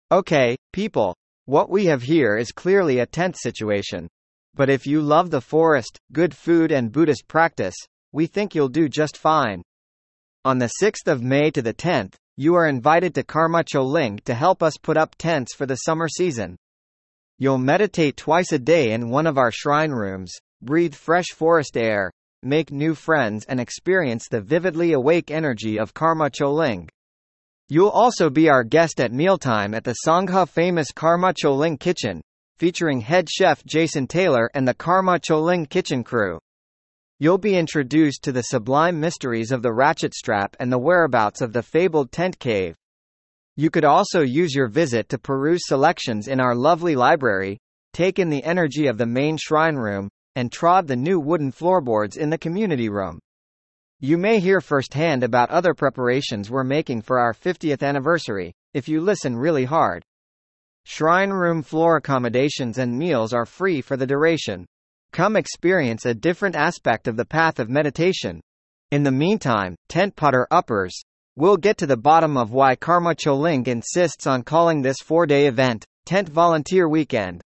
Okay, people. What we have here is clearly a tent situation. But if you love the forest, good food and Buddhist practice, we think you'll do just fine. On the 6th of May to the 10th, you are invited to Karma Choling to help us put up tents for the summer season. You'll meditate twice a day in one of our shrine rooms, breathe fresh forest air, make new friends and experience the vividly awake energy of Karma Choling. You'll also be our guest at mealtime at the Sangha famous Karma Choling kitchen, featuring head chef Jason Taylor and the Karma Choling kitchen crew. You'll be introduced to the sublime mysteries of the ratchet strap and the whereabouts of the fabled tent cave. You could also use your visit to peruse selections in our lovely library, take in the energy of the main shrine room, and trod the new wooden floorboards in the community room. You may hear firsthand about other preparations we're making for our 50th anniversary, if you listen really hard. Shrine room floor accommodations and meals are free for the duration. Come experience a different aspect of the path of meditation. In the meantime, tent potter uppers, we'll get to the bottom of why Karma Choling insists on calling this 4-day event, Tent Volunteer Weekend.